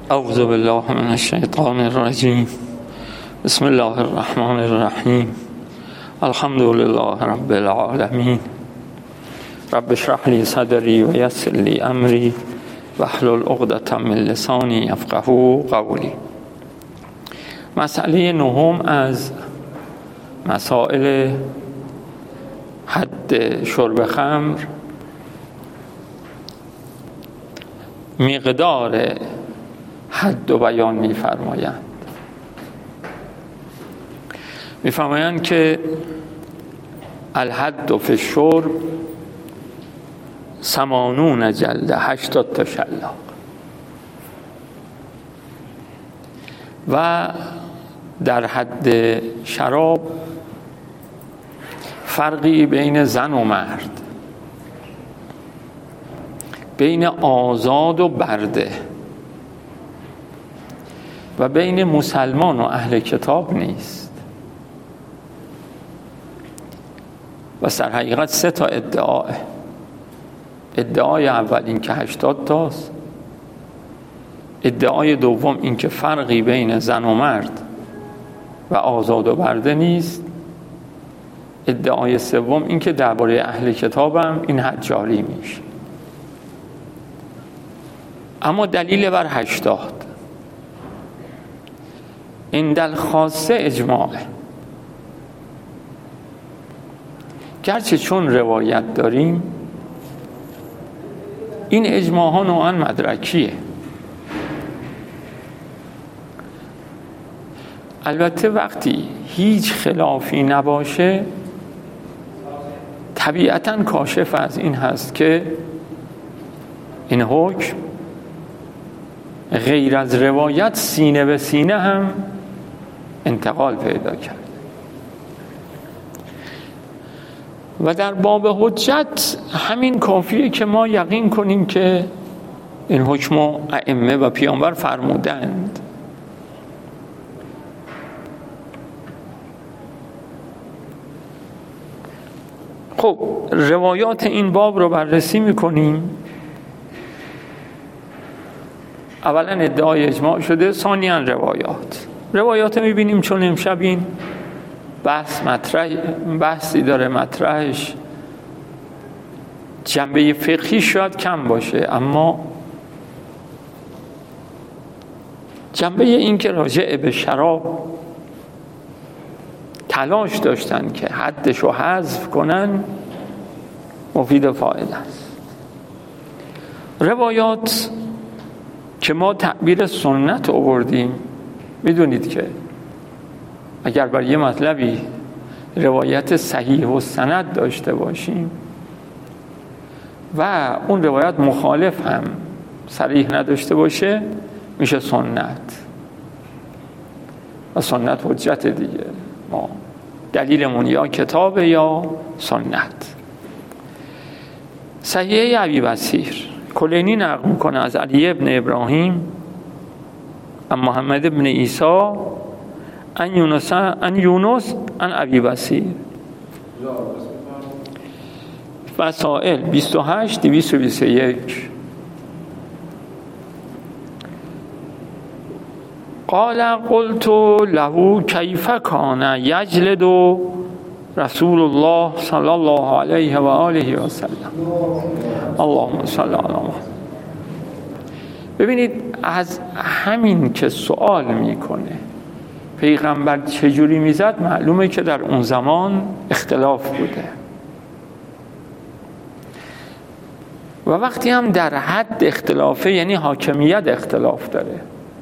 اعوذ بالله من الشیطان الرجیم. بسم الله الرحمن الرحیم. الحمد لله رب العالمین. رب اشرح لی صدری و یسر لی امری واحلل عقدة من لسانی یفقهوا قولی. مسئله نهم از مسائل حد شرب خمر، مقدار حد و بیان می‌فرمایند که الحد فی الشرب 80 جلده، 80 تا شلاق. و در حد شراب فرقی بین زن و مرد، بین آزاد و برده و بین مسلمان و اهل کتاب نیست. و در حقیقت 3 تا ادعای اول این که 80 تاست، ادعای دوم این که فرقی بین زن و مرد و آزاد و برده نیست، ادعای سوم این که درباره اهل کتاب هم این حد جاری میشه. اما دلیل بر 80 این دل خاصه اجماعه، گرچه چون روایت داریم این اجماع ها نوعاً مدرکیه. البته وقتی هیچ خلافی نباشه طبیعتاً کاشف از این هست که این حکم غیر از روایت سینه به سینه هم انتقال پیدا کرد. و در باب حجت همین کافیه که ما یقین کنیم که این حکم ائمه و پیامبر فرمودند. خب روایات این باب رو بررسی میکنیم. اولا ادعای اجماع شده، ثانیاً روایات میبینیم. چون امشب این بحثی داره مطرحش جنبه فقهی شاید کم باشه، اما جنبه این که راجع به شراب تلاش داشتن که حدشو حذف کنن مفید و فایده است. روایات که ما تعبیر سنت آوردیم، میدونید که اگر بر یه مطلبی روایت صحیح و سند داشته باشیم و اون روایت مخالف هم صریح نداشته باشه میشه سنت. و سنت حجت دیگه، ما دلیلمون یا کتاب یا سنت. صحیح ابی بصیر کلینی نقل میکنه از علی ابن ابراهیم ان محمد ابن عیسی ان یونس ان ابی بصیر. وسائل 28-221. قال قلت له کیف کان یجلد رسول الله صلی الله علیه و آله و سلم. اللهم صل علی محمد. ببینید از همین که سوال میکنه پیغمبر چجوری میزد معلومه که در اون زمان اختلاف بوده. و وقتی هم در حد اختلافه یعنی حاکمیت اختلاف داره،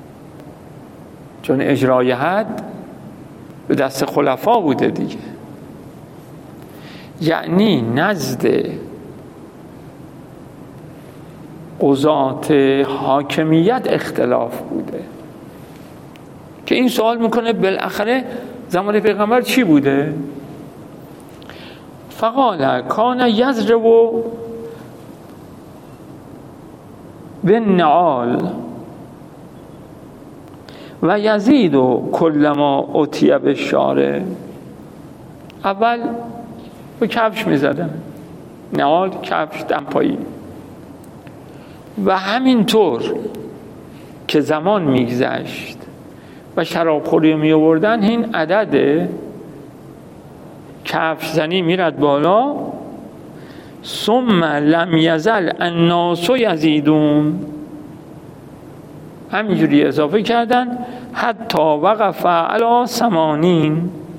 چون اجرای حد به دست خلفا بوده دیگه، یعنی نزد قضات حاکمیت اختلاف بوده. که این سوال میکنه بالاخره زمان پیغمبر چی بوده؟ فقال کان یضرب بالنعال و یزید کلما اتی بالشارع. اول با کفش میزدن، نعال کفش دمپایی، و همینطور که زمان میگذشت و شراب خوری می آوردن، این عدد کفش زنی میرد بالا. ثم لم یزل الناس یزیدون، همینجوری اضافه کردن حتی وقف علی 80،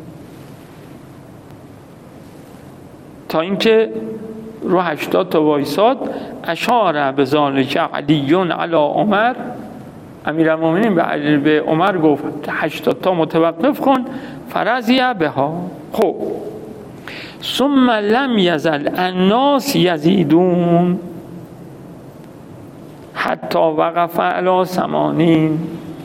تا اینکه رو 80 تا وایساد. اشار بذالک علی علی عمر، امیرالمومنین به عمر گفت 80 تا متوقف کن. فرضی بها. خب ثم لم یزل الناس یزیدون حتی وقف علی 80.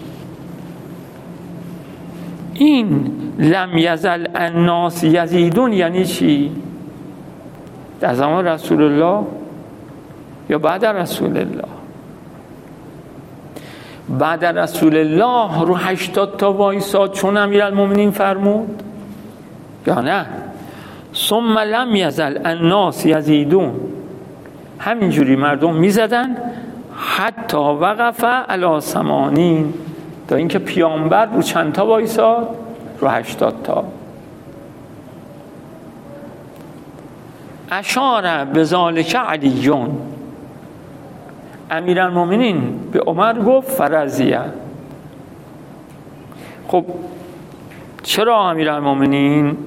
این لم یزل الناس یزیدون یعنی چی؟ در زمان رسول الله یا بعد رسول الله؟ بعد رسول الله رو 80 تا وایساد چون امیرالمومنین فرمود یا نه؟ ثم لم یزل الناس یزیدون، همینجوری مردم میزدن حتی وقف علی 80، تا اینکه پیامبر رو چند تا وایساد؟ رو 80 تا. اشار بذالک علیون، امیرالمومنین به عمر گفت فرضیه. خب چرا امیرالمومنین؟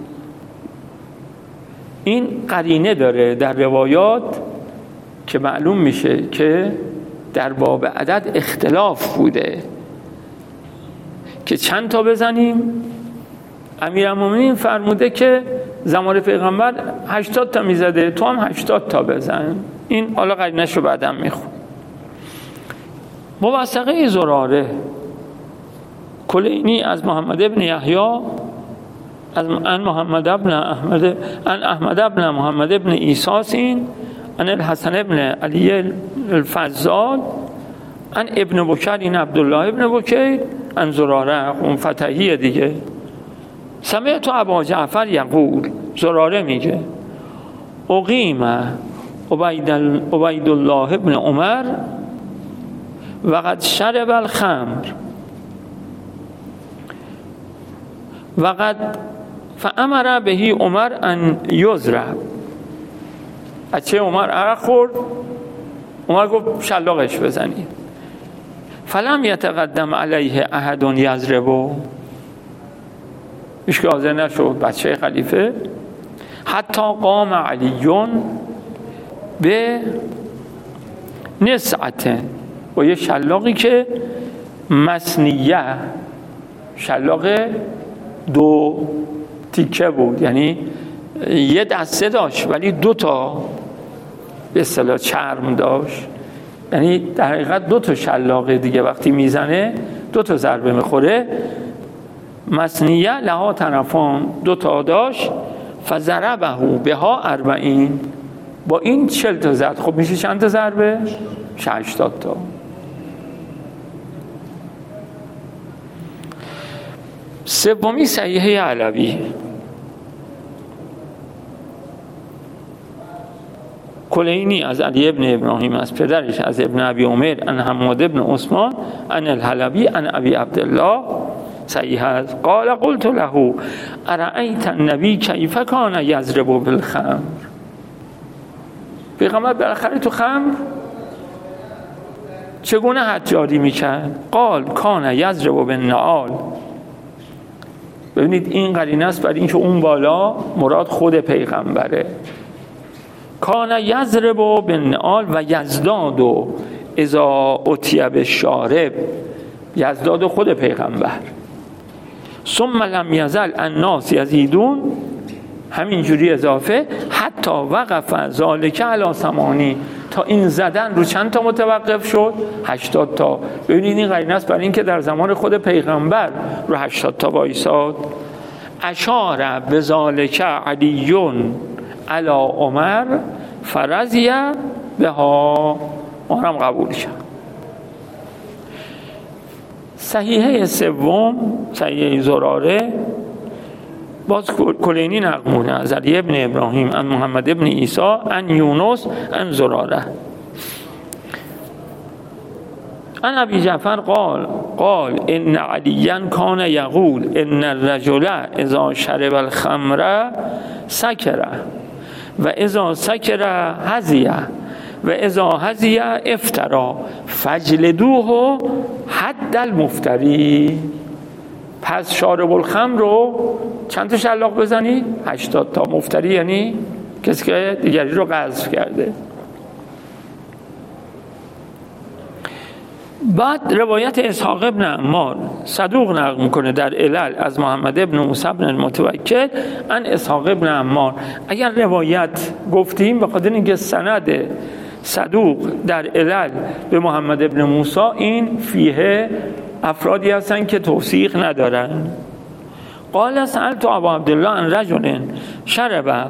این قرینه داره در روایات که معلوم میشه که در باب عدد اختلاف بوده که چند تا بزنیم. امیرالمومنین فرموده که زمان پیغمبر 80 تا میزده، تو هم 80 تا بزن. این حالا قرینش رو بعدم میخون. موثقه زراره کلینی از محمد ابن یحیی از محمد ابن احمد ابن محمد ابن ایساسین عن الحسن ابن علی الفضال عن ابن بکر، این عبدالله ابن بکر، عن زراره، اون فتحیه دیگه. سمعت ابا جعفر یقول، زراره میگه اقیم عبید الله ابن عمر وقد شرب الخمر وقد فامر بهی عمر ان یضرب. بچه عمر عرق خورد، عمر گفت شلاقش بزنید. فلم یتقدم علیه احد یضربه، هیچ که حاضر نشد، بچه خلیفه. حتی قام علیون به نسعت، با یه شلاقی که مسنیه، شلاق 2 تیکه بود، یعنی یه دسته داشت ولی 2 تا به اصطلاح چرم داشت، یعنی در حقیقت 2 تا شلاق دیگه وقتی میزنه 2 تا ضربه میخوره. مسنیه لها طرفان، 2 تا داشت. فضربه بها 40، با این 40 تا زد. خب میشه چند تا ضربه؟ 80 تا. سومی صحیحه علوی، کلینی از علی ابن ابراهیم از پدرش از ابن ابی عمر عن حماد ابن عثمان عن الحلبی عن ابی عبدالله صحیح است. قال قلت له ارأیت النبی کیف کان یضرب بالخمر، پیغمبر بالاخره تو خمر چگونه حد جاری میکرد؟ قال کان یضرب بالنعال. ببینید این قرینه است برای اینکه اون بالا مراد خود پیغمبره. کان یضرب بالنعال و یزداد اذا اتیه بالشارب، یزداد خود پیغمبر. ثم لم یزل الناس یزیدون، همینجوری اضافه حتی وقف ذالک علی 80، تا این زدن رو چند تا متوقف شد؟ 80 تا. ببینید این قرینه است برای اینکه در زمان خود پیغمبر رو 80 تا وایساد. اشار بذالک علیون علی عمر فرضی بها، عمرم قبول کرد. صحیحه سوم صحیحه زراره، باز کلینی نقمونه از علی ابن ابراهیم عن محمد ابن عیسی عن یونس عن زراره. عن ابی جعفر قال ان علیا کان یقول ان الرجل اذا شرب الخمر سکر و اذا سکر هزی و اذا هزی افترا فجلدوه حد المفتری. پس شارب الخمر رو چند تا شلاق بزنی؟ 80 تا. مفتری یعنی کسی که دیگری رو قذف کرده. بعد روایت اسحاق ابن عمار صدوق نقل میکنه در علل از محمد ابن موسی ابن المتوکل عن اسحاق ابن عمار. اگر روایت گفتیم به خاطر اینکه سند صدوق در علل به محمد ابن موسی، این فیه افرادی هستن که توثیق ندارن. قال سألت ابا عبدالله عن رجل شرب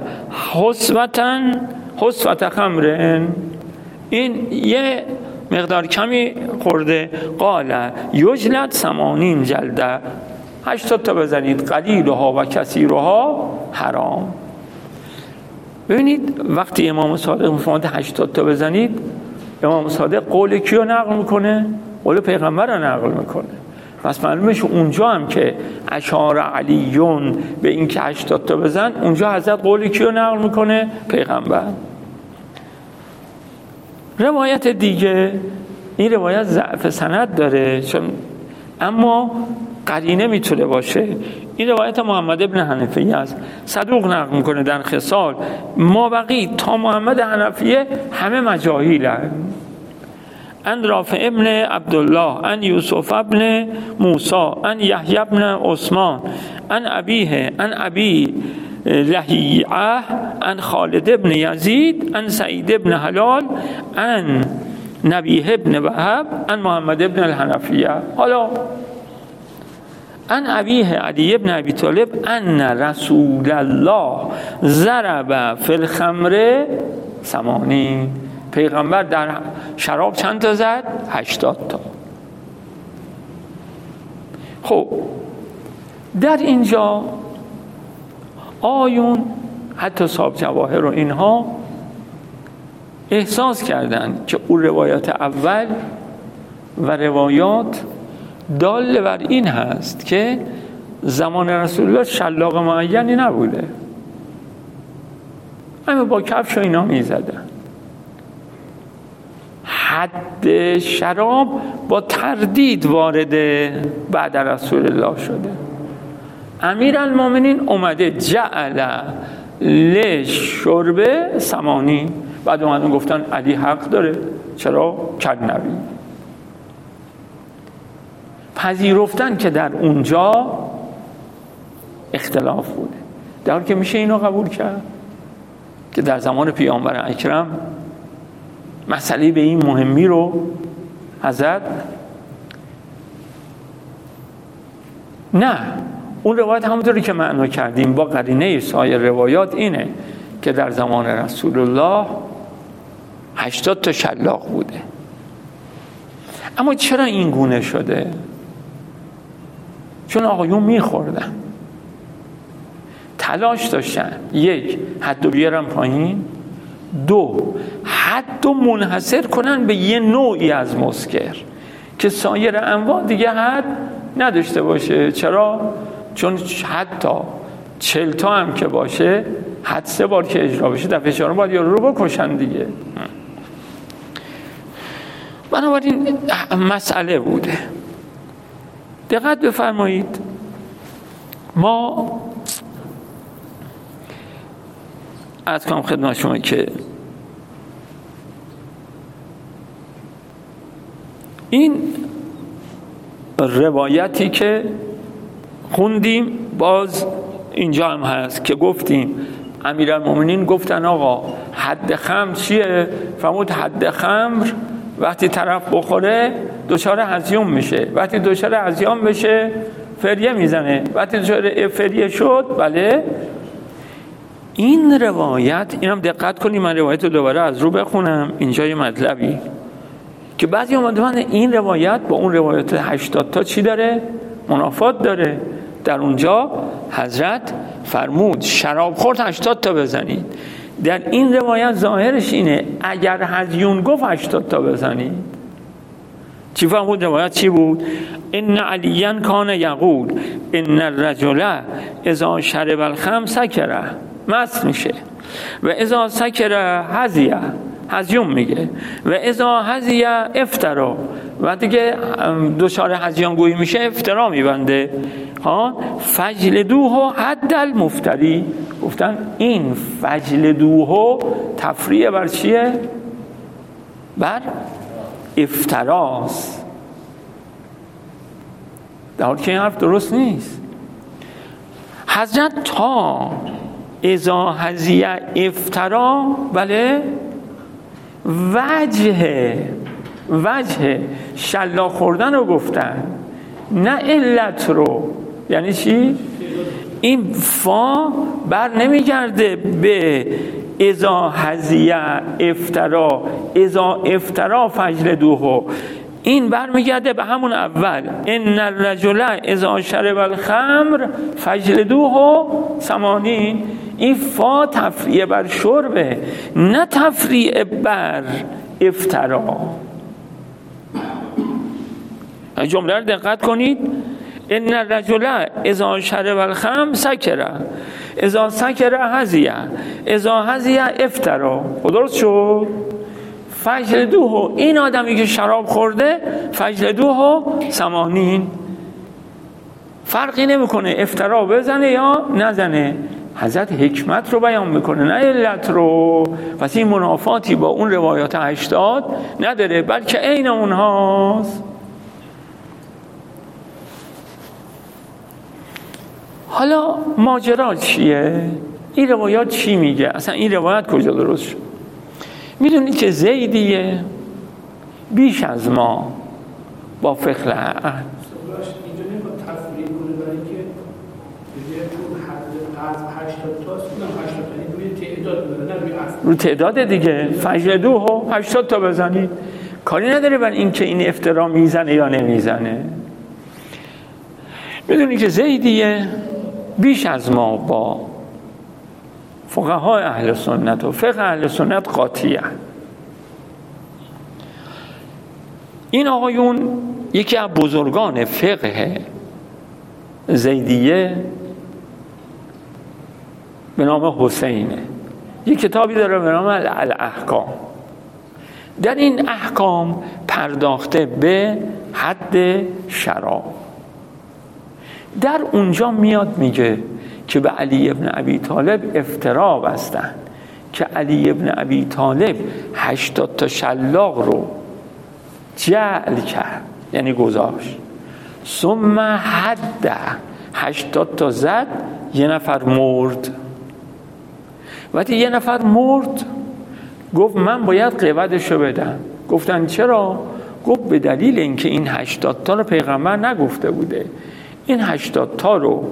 حسوة خمر، این یه مقدار کمی خورده. قال یجلد 80 جلده، 80 تا بزنید. قلیلها و کثیرها حرام. ببینید وقتی امام صادق میفرماید 80 تا بزنید، امام صادق قول کیو نقل میکنه؟ قول پیغمبر رو نقل میکنه. پس معلومه اونجا هم که اشار علیون به این که 80 تا بزن، اونجا حضرت قول کیو نقل میکنه؟ پیغمبر. روایت دیگه، این روایت ضعف سند داره اما قرینه میتونه باشه. این روایت محمد ابن حنفیه است، صدوق نقل میکنه در خصال. ما بقی تا محمد حنفیه همه مجاهیلن. ان رافع ابن عبدالله ان یوسف ابن موسی ان یحیی ابن عثمان ان ابیه ان ابی لهیعه ان خالد ابن یزید ان سعید ابن حلال ان نبیه ابن وهب ان محمد ابن الحنفیه. حالا ان ابیه علی ابن ابی طالب ان رسول الله ضرب فی الخمر 80، پیغمبر در شراب چند تا زد؟ 80 تا. خب در اینجا آیون حتی صاحب جواهر و اینها احساس کردن که اون روایات اول و روایات دال بر این هست که زمان رسول الله شلاق معینی نبوده، همه با کفش و اینا می زدن. حد شراب با تردید وارد بعد رسول الله شده. امیرالمومنین اومده جعل لشرب 80، بعد اومدن گفتن علی حق داره، چرا؟ کنبی. پذیرفتن که در اونجا اختلاف بوده، در حالی که میشه اینو قبول کرد که در زمان پیامبر اکرم مسئله به این مهمی رو حضرت نه. اون روایت همونطوری که معنا کردیم با قرینه سایر روایات اینه که در زمان رسول الله 80 تا شلاق بوده. اما چرا این گونه شده؟ چون آقایون میخوردن، تلاش داشتن یک حدو بیارن پایین، دو حدو منحصر کنن به یه نوعی از مسکر که سایر انواع دیگه حد نداشته باشه. چرا؟ چون حتی 40 تا هم که باشه، حد 3 بار که اجرا بشه دفعه 4 باید یارو رو بکشن دیگه. بنابراین مسئله بوده. دقت بفرمایید، ما از کنم خدمت شما که این روایتی که خوندیم باز اینجا هم هست که گفتیم امیرالمومنین گفتن آقا حد خمر چیه؟ فرمود حد خمر وقتی طرف بخوره دچار هزیون میشه، وقتی دچار هزیون بشه فریه میزنه، وقتی دچار فریه شد بله. این روایت، اینم دقت کنیم، من روایت رو دوباره از رو بخونم. اینجا یه مطلبی که بعضی اومدن این روایت با اون روایت 80 تا چی داره؟ منافات داره. در اونجا حضرت فرمود شراب خورد 80 تا بزنید. در این روایت ظاهرش اینه اگر هزیون گفت 80 تا بزنید. چی فرمود؟ روایت چی بود؟ ان علیاً کان یقول ان الرجل اذا شرب الخمر سکره، مست میشه، و اذا سکره هزیه، هزیون میگه، و اذا هزیه افترا، و دیگه دچار هزیان گویی میشه افترا میبنده. فجلدوه حد المفتری. گفتن این فجلدوه تفریع بر چیه؟ بر افتراست، در حالی که این حرف درست نیست. حضرت تا اذا هزیه افترا، بله، وجه شلا خوردن رو گفتن، نه علت رو. یعنی چی؟ این فا بر نمیگرده به اذا هزیه افترا، اذا افترا فجلدوه، این برمیگرده به همون اول، ان الرجل اذا شرب الخمر فجلدوه 80. این فا تفریع بر شربه، نه تفریع بر افترا. جمله رو دقت کنید. ان الرجل اذا شرب الخمر سکره، اذا سکره هزیه، اذا هزیه افترا. درست شد؟ فجلدوه، این آدمی که شراب خورده فجلدوه 80. فرقی نمیکنه افترا بزنه یا نزنه. حضرت حکمت رو بیان میکنه، نه علت رو. پس این منافاتی با اون روایات 80 نداره، بلکه عین اونهاست. حالا ماجرا چیه؟ این روایات چی میگه؟ اصلا این روایت کجا درست شد؟ میدونید که زیدیه بیش از ما با فقه اهل اینجا نمیخواد تفریق کنه، برای اینکه بگه چون حد 80 تاست، اونم 80 تا روی تعداد بزنه، نه روی اصل. رو تعداد دیگه. فجلدوه 80 تا بزنید، کاری نداره بر این که این افترا میزنه یا نمیزنه. میدونید که زیدیه بیش از ما با فقهای اهل سنت و فقه اهل سنت قاطیه. این آقایون یکی از بزرگان فقه زیدیه به نام حسینه، یک کتابی داره به نام الاحکام. در این احکام پرداخته به حد شراب. در اونجا میاد میگه که به علی ابن ابی طالب افترا بستن، که علی ابن ابی طالب 80 تا شلاق رو جعل کرد، یعنی گذاشت، ثم حد 80 تا زد، یه نفر مرد. وقتی یه نفر مرد گفت من باید قیمتشو بدم. گفتن چرا؟ گفت به دلیل اینکه این 80 تا رو پیغمبر نگفته بوده، این 80 تا رو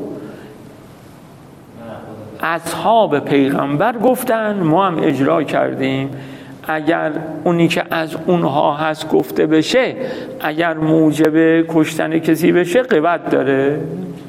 اصحاب پیغمبر گفتن، ما هم اجرا کردیم. اگر اونی که از اونها هست گفته بشه، اگر موجب کشتن کسی بشه قیمت داره.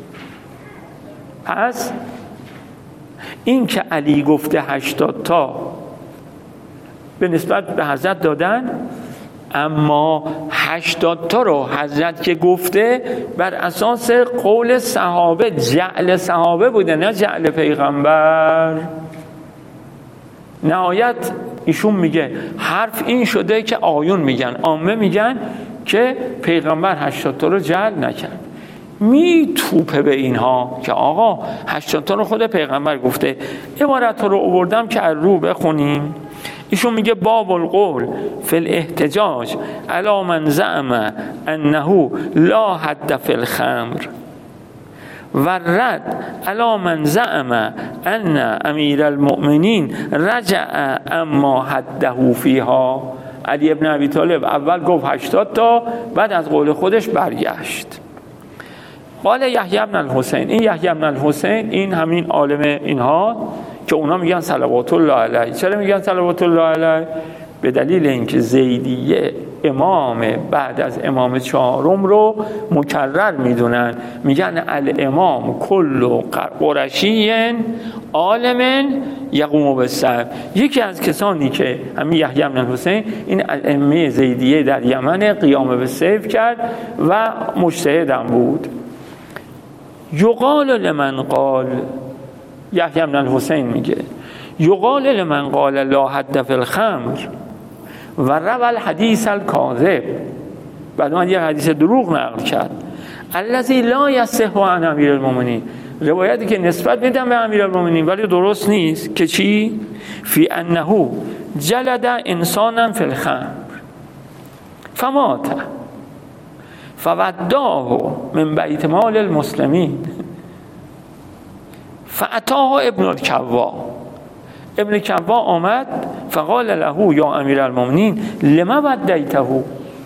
پس این که علی گفته 80 تا به نسبت به حضرت دادن، اما 80 تا رو حضرت که گفته بر اساس قول صحابه، جعل صحابه بوده، نه جعل پیغمبر. نهایت ایشون میگه حرف این شده که آیون میگن، عامه میگن که پیغمبر 80 تا رو جعل نکرد. میتوپه به اینها که آقا 80 تا رو خود پیغمبر گفته. عبارت رو آوردم که از رو بخونیم. ایشون میگه باب القول فی الاحتجاج علی من زعم انه لا حد فی الخمر و رد علی من زعم ان امیر المؤمنین رجع اما حده فیها. علی ابن ابی طالب اول گفت 80 تا، بعد از قول خودش برگشت. قال یحیی بن الحسین، این یحیی بن الحسین این همین عالم اینها که اونا میگن صلوات الله علیه. چرا میگن صلوات الله علیه؟ به دلیل اینکه زیدیه امام بعد از امام چهارم رو مکرر میدونن، میگن الامام کل قرشی عالم یقوم بالسر. یکی از کسانی که همین یحیی بن الحسین این ائمه زیدیه در یمن قیام به سیف کرد و مجتهدم بود. یقال لمن قال، یحیی بن الحسین میگه یقال لمن قال لا حد فی الخمر و روى الحدیث الکاذب، بعد من یه حدیث دروغ نقل کرد، الذی لا یصح عن امیر المؤمنین، روایتی که نسبت میدن به امیر المؤمنین ولی درست نیست، که چی؟ فی انه جلد انسانا فی الخمر فمات فوداه من بیت مال المسلمین فاتاه ابن الکوا، ابن کوا آمد فقال له یا امیر المؤمنین لما ودیته،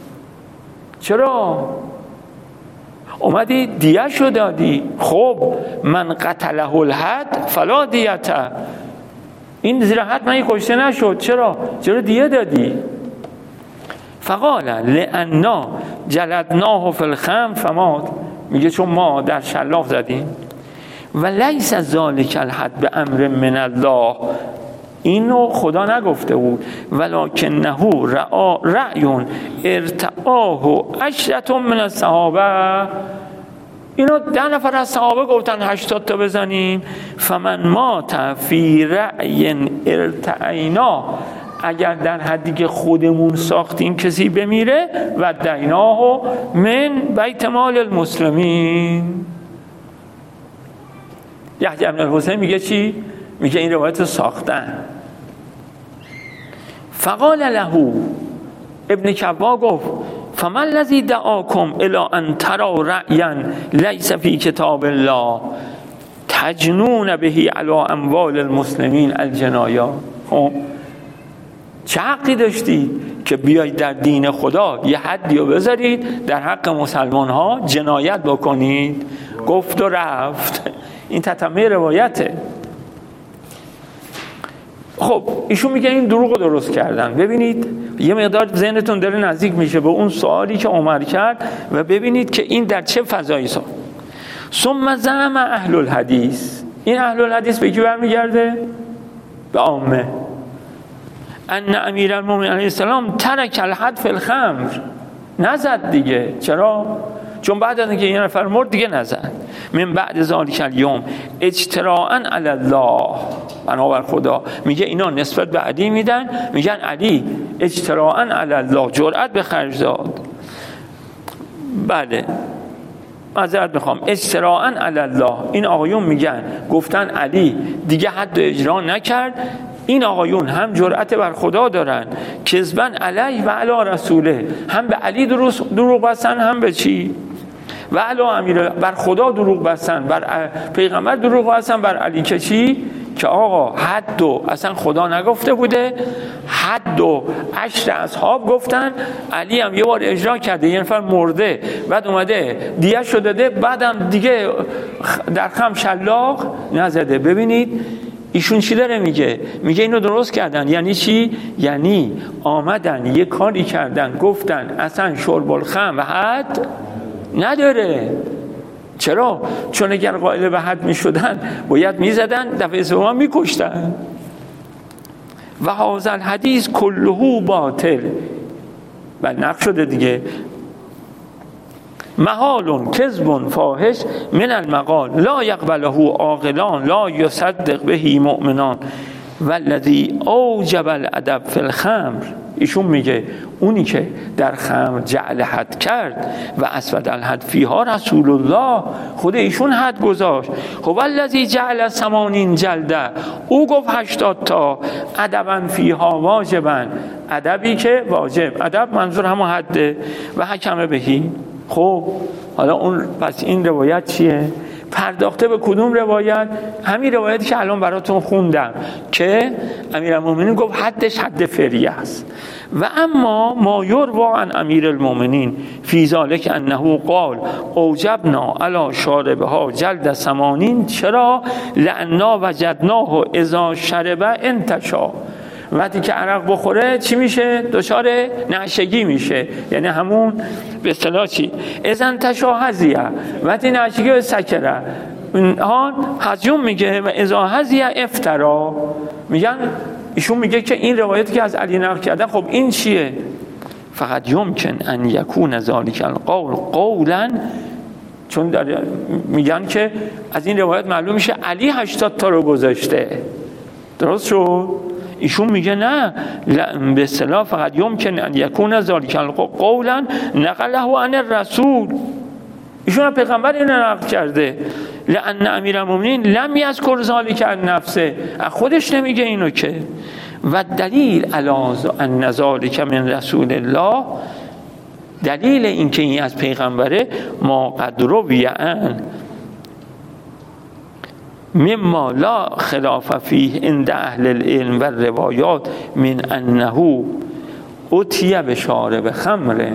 چرا اومدی دیه شو دادی؟ خب من قتله الحد فلا دیته، این زیر حد من کشته نشد، چرا دیه دادی؟ فقال لأننا جلدناه فی الخمر فمات، میگه چون ما در شلاف زدیم، و لیس ذلک الحد به امر من الله، اینو خدا نگفته بود، ولکنه رأی ارتعاه 10 من الصحابه، اینو 10 نفر از صحابه گفتن 80 تا بزنیم. فمن مات فی رأی ارتعینا، اگر در حدی که خودمون ساختیم کسی بمیره، و دیناه من بیت مال المسلمین. یحیی بن الحسین میگه چی؟ میگه این روایت رو ساختن. فقال له، ابن کوا گفت فما الذی دعاکم الی ان تروا رأیا لیس فی کتاب الله تجنون به علی اموال المسلمین الجنایا، چه حقی داشتی که بیایید در دین خدا یه حدی رو بذارید در حق مسلمان ها جنایت بکنید؟ گفت و رفت. این تتمه روایته. خب ایشون میگه این دروغ رو درست کردن. ببینید یه مقدار ذهنتون داره نزدیک میشه به اون سوالی که عمر کرد و ببینید که این در چه فضایی سا. ثم زعم اهل الحدیث، این اهل الحدیث به کی برمیگرده؟ به عامه. ان امیر المؤمنین علیه السلام ترک الحد فی الخمر، نزد دیگه. چرا؟ چون بعد از اینکه یه نفر مرد دیگه نزد. من بعد ذالک الیوم اجتراء علی الله، بنابر خدا. میگه اینا نسبت به علی میدن، میگن علی اجتراء علی الله، جرأت به خرج داد. بله معذرت میخوام، اجتراء علی الله. این آقایون میگن گفتن علی دیگه حد اجرا نکرد، این آقایون هم جرأت بر خدا دارن، کذبا علیه و علی رسوله، هم به علی دروغ بستن، هم به چی؟ و علی امیر، بر خدا دروغ بستن، بر پیغمبر دروغ بستن، بر علی که چی؟ که آقا حدو اصلا خدا نگفته بوده، حدو 10 اصحاب گفتن، علی هم یه بار اجرا کرده، یه نفر مرده، بعد اومده دیه شو داده، بعدم دیگه در خم شلاق نزده. ببینید ایشون چی داره میگه؟ میگه اینو درست کردن. یعنی چی؟ یعنی آمدن یه کاری کردن، گفتن اصلا شرب الخمر حد نداره. چرا؟ چون اگر قائل به حد میشدن باید میزدن، دفعه سوم میکشتن. و هذا الحدیث کله باطل، و نقش شده دیگه. محال کذب فاحش من المقال لا یقبله عاقلان لا یصدق به مؤمنان والذی اوجب الادب فی الخمر. ایشون میگه اونی که در خمر جعل حد کرد و اسود الحد فیها رسول الله، خود ایشون حد گذاشت. خب الذی جعل 80 جلده، او گفت 80 تا، ادبا فیها واجبا، ادبی که واجب، ادب منظور همون حده، و حکم بهی. خب حالا اون پس این روایت چیه؟ پرداخته به کدوم روایت؟ همین روایتی که الان براتون خوندم که امیرالمومنین گفت حدش حد فریه است. و اما ما یروی عن امیرالمومنین فی ذلک انه قال اوجبنا علی شاربها جلد 80. چرا؟ لأننا وجدناه اذا شرب انتشا وقتی که عرق بخوره چی میشه؟ دچار نعشگی میشه، یعنی همون به اصطلاح چی؟ اذن تشاهزیه، وقتی نعشگی به سکره آن هزیون میگه و اذا هزیه افترا. میگن ایشون میگه که این روایتی که از علی نقل کردن خب این چیه؟ فقط یمکن ان یکون ذالک القول قولا، چون میگن که از این روایت معلوم میشه علی 80 تا رو گذاشته، درست شد؟ ایشون میگه نه، به اصطلاح فقط یمکن ان یکون ذالک قولا نقله عن الرسول، ایشون پیغمبر اینو نقل کرده. لأن امیرالمومنین لم یذکر ذالک عن نفسه، خودش نمیگه اینو که. و دلیل علی ان ذالک من رسول الله، دلیل این که این از پیغمبره، ما قد روی عن مما لا خلاف فیه عند اهل العلم و روایات من انه اتی بشارب خمر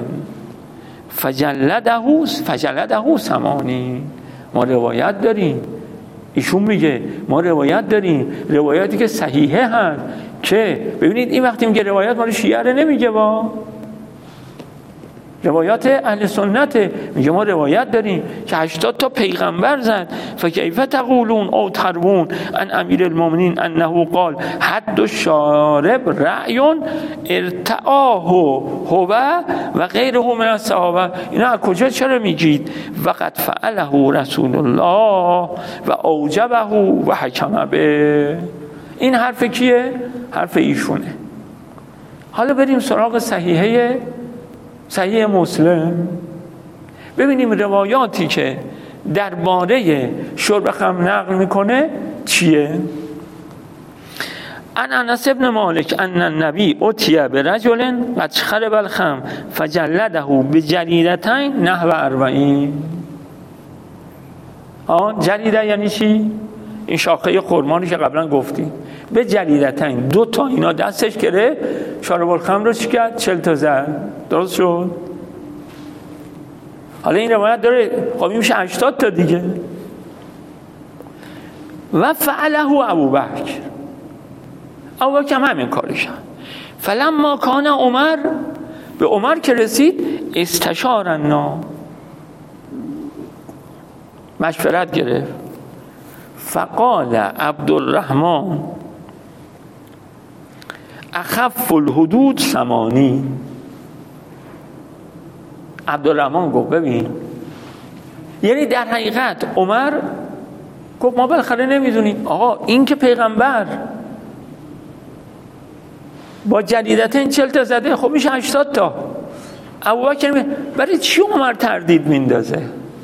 فجلده 80. ما روایت داریم، ایشون میگه ما روایت داریم، روایتی که صحیحه هست، که ببینید این وقتی میگه روایت مال شیعه نمیگه، با روایات اهل سنت میگه ما روایت داریم که 80 تا پیغمبر زد. فکیف تقولون او تروون ان امیر المؤمنین انه قال حد الشارب رأی ارتعاه هو و غیره من الصحابه. اینا از کجا چرا میگید؟ وقد فعله رسول الله و اوجبه و حکم به. این حرف کیه؟ حرف ایشونه. حالا بریم سراغ صحیح مسلم، ببینیم روایاتی که درباره شرب خمر نقل میکنه چیه. ان انس بن مالک ان النبی اتی برجل قد شرب الخمر فجلده بجریدتین نحو 40. جریده یعنی چی؟ این شاخه خرمانی که قبلا گفتیم. به جریدتین 2 تا اینا دستش گره، شارب الخمر رو چی کرد؟ 40 تا زد، درست شد؟ حالا این روایت داره، خب این میشه 80 تا دیگه. و فعله ابوبکر هم همین کارو کرد. فلما کان عمر، به عمر که رسید استشار الناس، مشورت گرفت. فقال عبدالرحمن اخف الحدود 80. عبدالرحمن گفت ببین، یعنی در حقیقت عمر گفت ما بالاخره نمیدونیم آقا این که پیغمبر با جریدتین 40 تا زده، خب میشه 80 تا. ابوبکر برای چی عمر تردید میندازه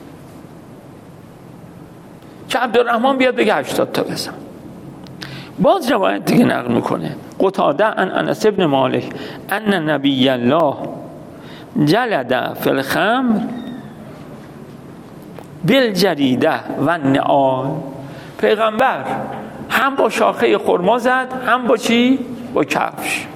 که عبدالرحمن بیاد بگه 80 تا بزن؟ باز روایت دیگه نقل میکنه قتاده عن انس بن مالک ان نبی الله جلد فی الخمر بالجریده و النعال. پیغمبر هم با شاخه خرما زد، هم با چی؟ با کفش.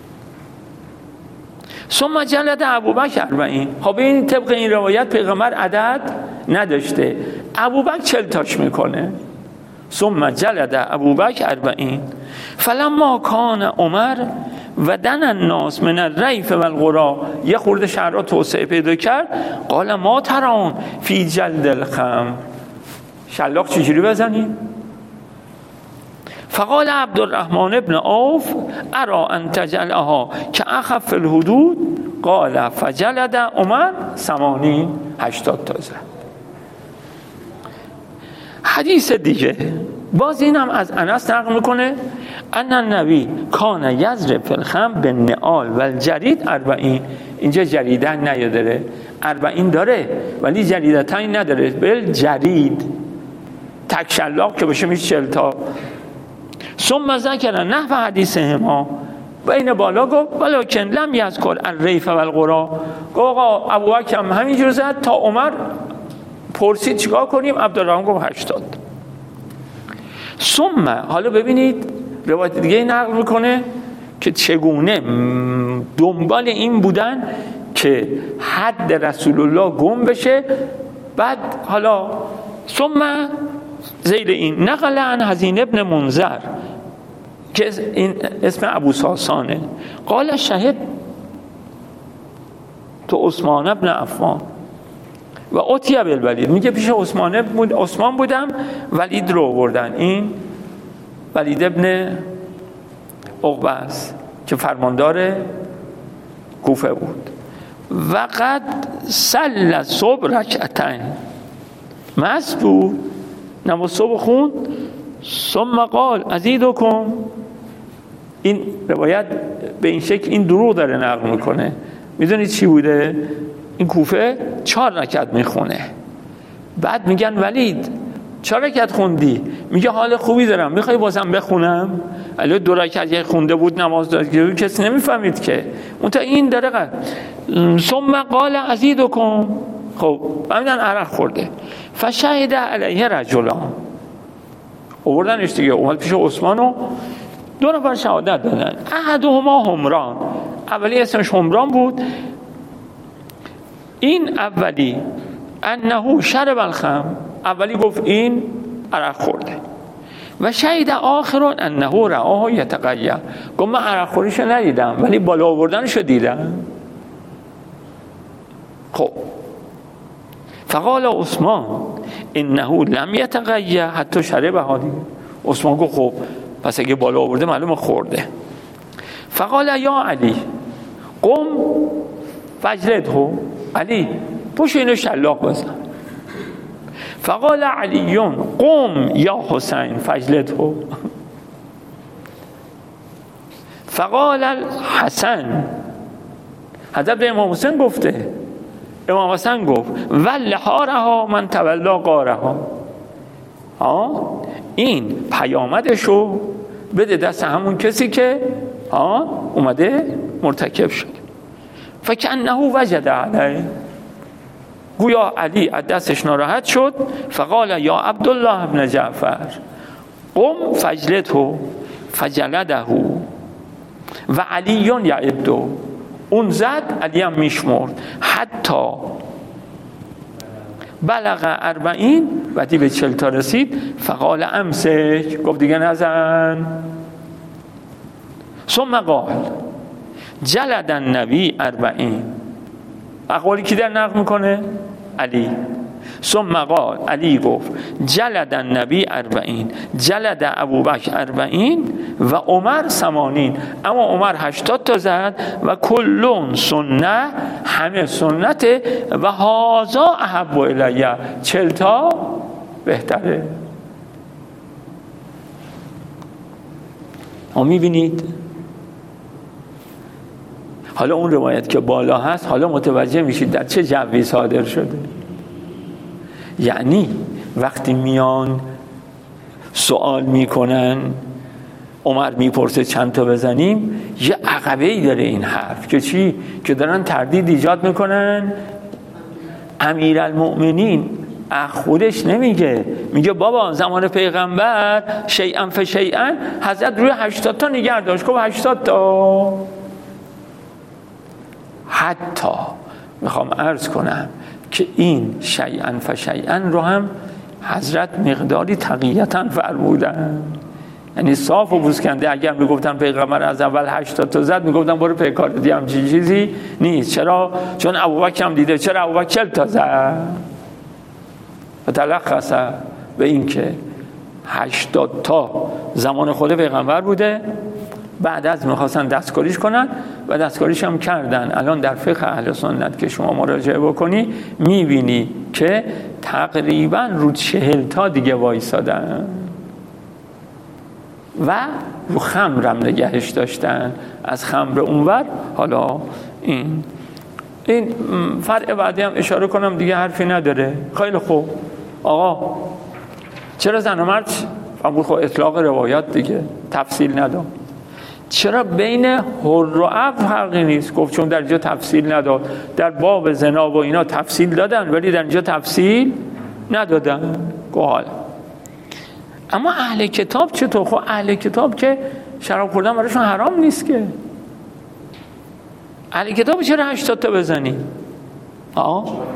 ثم جلد ابوبکر 40. خب این طبق این روایت پیغمبر عدد نداشته، ابوبکر 40 تاش میکنه. ثم جلد ابوبکر 40. فلما کان عمر و دن الناس من الریف و القرا، یه خورده شهرها توسعه پیدا کرد، قال ما ترون فی جلد الخمر، شلاق چجوری بزنیم؟ فقال عبدالرحمن ابن عوف ارا ان تجلها که اخف الحدود، قال فجلد عمر 80. 80 تا زد. حدیث دیگه باز این هم از انس نقل میکنه ان النبی کان یضرب فی الخمر بالنعال و الجرید 40. اینجا جریدن نیادره، 40 داره ولی جریدتین نداره، بالجرید تک شلاق که بشه میشه 40 تا. ثم ذکر نحو حدیثهما، بین بالا گفت ولکن لم یذکر الریف و القرا. گفت آقا ابوبکر هم همینجور زد تا عمر پرسید چیکار کنیم، عبدالرحمن گفت 80. ثم حالا ببینید روایت دیگه نقل میکنه که چگونه دنبال این بودن که حد رسول الله گم بشه. بعد حالا ثم زیر این نقل عن حزین ابن منذر که این اسم ابو ساسانه. قال شهد تو عثمان ابن عفان و اتیه بالولید، میگه پیش عثمان بودم، ولید رو آوردن. این ولید ابن عقبه است که فرماندار کوفه بود. و قد صلی صبح رکعتین، مست بود، نماز صبح خوند. ثم قال ازیدکم، این روایت به این شکل این دروغ داره نقل میکنه. میدونید چی بوده؟ این کوفه 4 رکعت میخونه. بعد میگن ولید 4 رکعت خوندی؟ میگه حال خوبی دارم، میخوای بازم بخونم؟ علی 2 رکعت خونده بود، نماز داد، کسی نمیفهمید که اون تا این داره. ثم قال ازیدکم، خب ببینن عرق خورده. فشهد علیه رجلان، آوردنش دیگه، اومد پیش عثمان و 2 نفر شهادت دادن. احدهما همران، اولی اسمش همران بود. این اولی انه شرب الخمر، اولی گفت این عرق خورده. و شهید آخرون انه رآه یتقیأ، گفت من عرق خوریشو ندیدم ولی بالا آوردنشو دیدم. خب فقال عثمان انه لم یتقیأ حتی شربها، دیگه عثمان گفت خب پس اگه بالا آورده معلومه خورده. فقال یا علی قم فجلده، علی پوش اینو شلاق بزن. فقال علیون قم یا حسین فجلده. فقال الحسن، حضرت امام حسین گفته، امام حسن گفت ولحارها من تولا قارها، این پیامدشو بده دست همون کسی که اومده مرتکب شد. فکأنه وجد علیه، گویا علی از دستش ناراحت شد. فقال یا عبدالله ابن جعفر قم فجلته فجلده و علیون یعدو، اون زد، علی هم میشمرد حتی بلغ 40، وقتی به 40 تا رسید فقال امسک، گفت دیگه نزن. ثم قال جلد النبی 40، اقوالی کی در نقل میکنه؟ علی. ثم قال، علی گفت جلد النبی 40، جلد ابوبکر 40 و عمر 80، اما عمر 80 تا زد. و کلون سنه، همه سنته. و هازا احب الیه، 40 تا بهتره. میبینید؟ حالا اون روایت که بالا هست، حالا متوجه میشید در چه جوی صادر شده. یعنی وقتی میان سوال میکنن، عمر میپرسه چند تا بزنیم، یه عقبه‌ای داره این حرف که چی؟ که دارن تردید ایجاد میکنن. امیرالمؤمنین خودش نمیگه، میگه بابا زمان پیغمبر شیئا فشیئا حضرت روی 80 تا نگه داشت. گفت 80 تا. حتی میخوام عرض کنم که این شیئا فشیئا رو هم حضرت مقداری تقییتا فرمودن، یعنی صاف و بوسکنده. اگر میگفتن پیغمبر از اول 80 تا زد، میگفتن برو پیکار دی، هم چیزی نیست. چرا؟ چون ابوبکر هم دیده. چرا ابوبکر 40 تا زد؟ و تلخصه به این که 80 تا زمان خود پیغمبر بوده، بعد از میخواستن دستکاریش کنن و دستکاریش هم کردن. الان در فقه اهل سنت که شما مراجعه بکنی میبینی که تقریبا رو 40 تا دیگه وایسادن و رو خمرم نگهش داشتن. از خمر اونور. حالا این فرع بعدی هم اشاره کنم دیگه، حرفی نداره. خیلی خوب آقا، چرا زن و مرد فرمود؟ خب اطلاق روایات دیگه، تفصیل نداد. چرا بین حر و عبد فرقی نیست؟ گفت چون در اینجا تفصیل نداد. در باب زنا و اینا تفصیل دادن ولی در اینجا تفصیل ندادن. گوال. اما اهل کتاب چطور؟ خب اهل کتاب که شراب خوردن برایشون حرام نیست که. اهل کتاب چرا 80 تا بزنی؟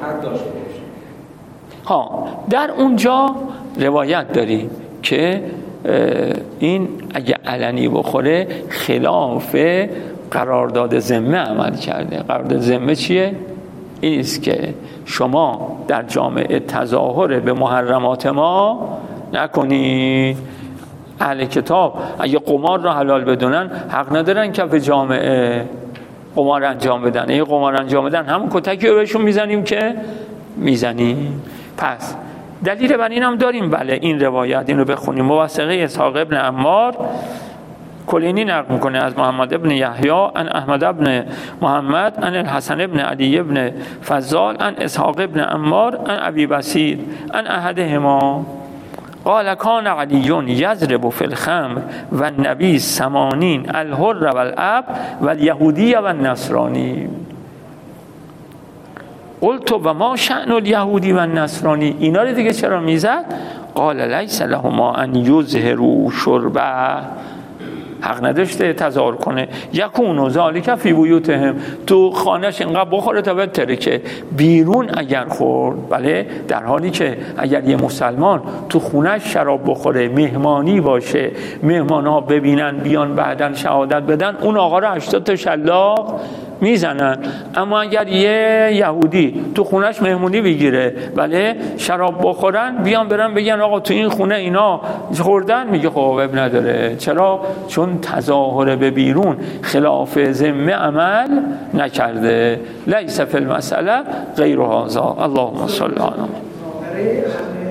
در اونجا روایت داریم که این اگه علنی بخوره خلاف قرارداد ذمه عمل کرده. قرارداد ذمه چیه؟ این است که شما در جامعه تظاهر به محرمات ما نکنید. اهل کتاب اگه قمار را حلال بدونن حق ندارن کف جامعه قمار انجام بدن. اگه قمار انجام بدن همون کتکی رو بهشون میزنیم که میزنیم. پس دلیل بر این هم داریم. بله این روایت، این رو بخونیم. موثقه اسحاق ابن عمار کلینی نقل میکنه از محمد ابن یحیی عن احمد ابن محمد عن الحسن ابن علی ابن فضال عن اسحاق ابن عمار عن ابی بصیر عن احدهما قال كان علی یضرب فی الخمر و النبی 80 الحر والعبد والیهودی و النصرانی. قلت و ما شأن الیهودی و النصرانی، اینا رو دیگه چرا میزد؟ قال لیس لهما ان یظهروا شربه، حق نداشته تظاهر کنه. یکون ذالک فی بیوتهم، تو خانهش اینقدر بخوره تا بتره که بیرون اگر خورد. بله در حالی که اگر یه مسلمان تو خونهش شراب بخوره، مهمانی باشه، مهمانها ببینن بیان بعدن شهادت بدن، اون آقا رو 80 تا شلاق میزنن. اما اگر یه یهودی تو خونهش مهمونی بگیره، بله شراب بخورن، بیان برن بگن آقا تو این خونه اینا خوردن، میگه خب اب نداره. چرا؟ چون تظاهر به بیرون خلاف ذمه عمل نکرده. لیس فی المسئله غیر هذا. اللهم صل علی محمد.